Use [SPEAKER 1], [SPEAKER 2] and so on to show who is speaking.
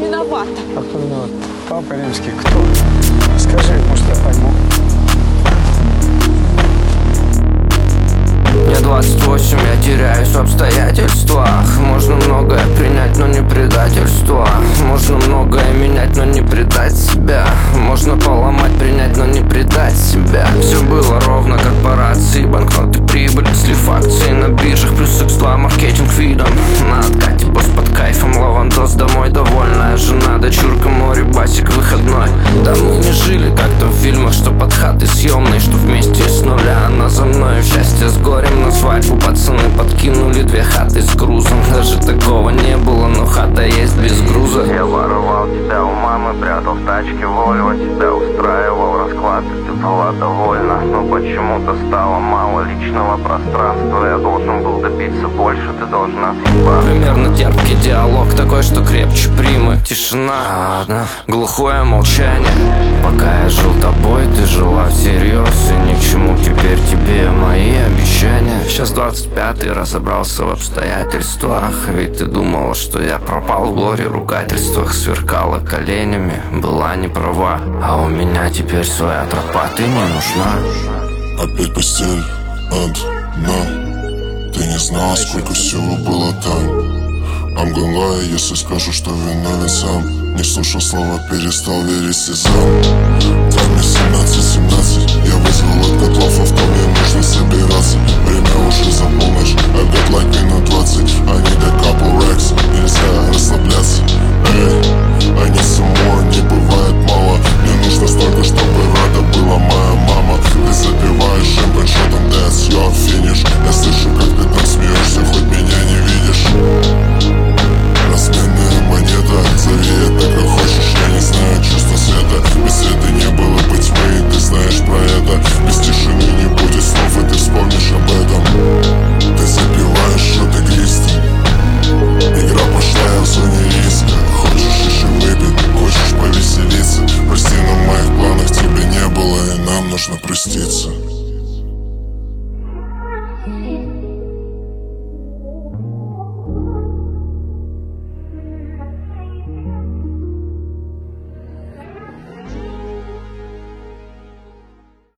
[SPEAKER 1] виновата.
[SPEAKER 2] А кто виноват? Папа Римский. Кто? Скажи, может, я пойму.
[SPEAKER 3] Мне 28, я теряюсь в обстоятельствах. Можно многое принять, но не предательство. Можно многое менять, но не предать себя. Можно поломать, принять, но не предать себя. Все было ровно, корпорации, банкноты, прибыль, слив акций на биржах, плюс X2, маркетинг видом. На откате босс под кайфом, лавандос домой, довольная жена, дочурка, море, басик, выходной. Да мы не жили, как там в фильмах, что под хатой съемной, что вместе с нуля, она за мной, счастье с горем. На свадьбу пацаны подкинули 2 хаты с грузом. Даже такого не было, но хата есть без груза. Я воровал тебя у мамы, прятал в тачке Вольво. Тебя устраивал расклад, и ты была довольна. Но почему-то стало мало личного пространства. Я должен был добиться больше, ты должна съебаться. Примерно терпкий диалог, такой, что крепче примы. Тишина одна, глухое молчание. Пока я жил тобой, ты жила всерьез. И ни к чему теперь тебе мои обещания. Сейчас 25-й, разобрался в обстоятельствах. Ведь ты думала, что я пропал в горе ругательствах. Сверкала коленями, была не права. А у меня теперь своя тропа, ты не нужна.
[SPEAKER 4] Опять постель одна. Ты не знала, сколько всего было там. I'm gonna lie, если скажу, что виновен сам. Не слушал слова, перестал верить сезам. Дай мне 17, я вызвал от котлов авто, мне нужно собираться. Время уже за полночь, I got like минут 20. I need a couple racks, нельзя расслабляться. Эй, I need some more, не бывает мало. Мне нужно столько, чтобы рада была моя мама. Ты запиваешь шампань шотом, that's your finish. Я слышу, как ты там смеешься, хоть меня не видишь. Разменная монета, зови это как хочешь. Я не знаю чувства света. Без света не было бы тьмы, и ты знаешь про это. Без тишины не будет снов, и ты вспомнишь об этом. Ты запиваешь что-то глистом. Игра пошла, я в зоне риска. Хочешь еще выпить, хочешь повеселиться. Прости, но в моих планах тебя не было, и нам нужно проститься.